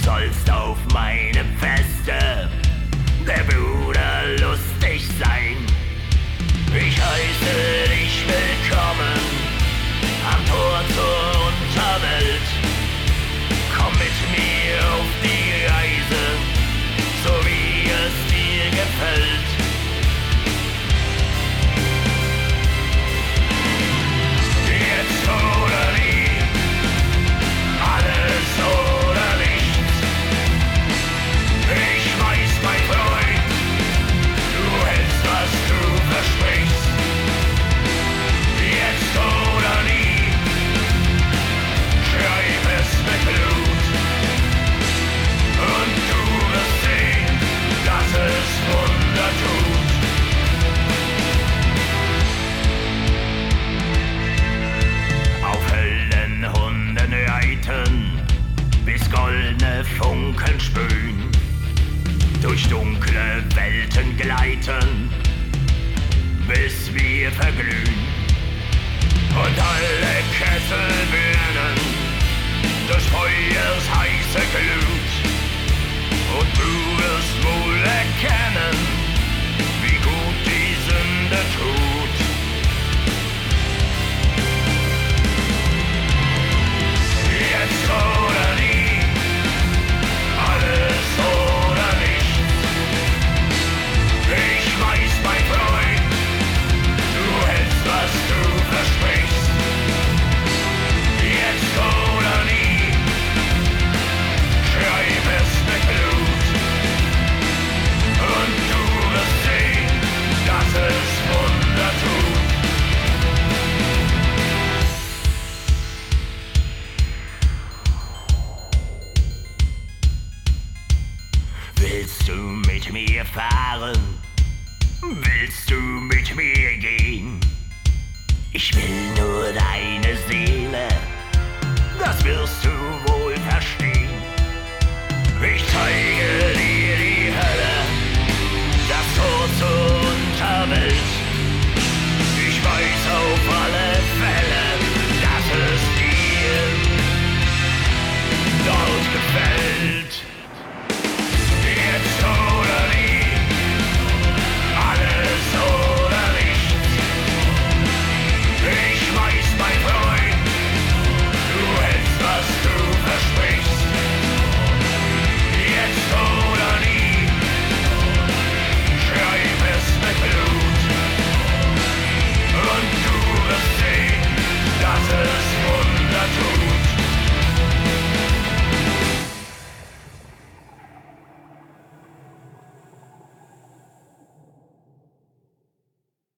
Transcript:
sollst auf meine Feste der Bruder lustig sein. Ich heiße dich willkommen am Tor zur Unterwelt. Komm mit mir auf die Reise, so wie es dir gefällt. Jetzt oder nie, alles oder nichts. Ich weiß, mein Freund, du hältst, was du versprichst. Jetzt oder nie, schreib es mit Blut. Und du wirst sehen, dass es Wunder tut. Auf Höllenhunden reiten, bis goldene Funken sprühen, durch dunkle Welten gleiten, bis wir verglühen. Und alle Kessel brennen, durch Feuers heiße Glut. Und du wirst wohl erkennen, wie gut die Sünde tut. Jetzt oder nie, alles oder nichts. Ich weiß, mein Freund, du hältst, was du versprichst. Jetzt oder nie, schreib es mit Blut. Und du wirst sehen, dass es Wunder tut. Willst du mit mir fahren? Willst du mit mir gehen? Ich will nur deine Seele, das wirst du wohl verstehen. Ich zeige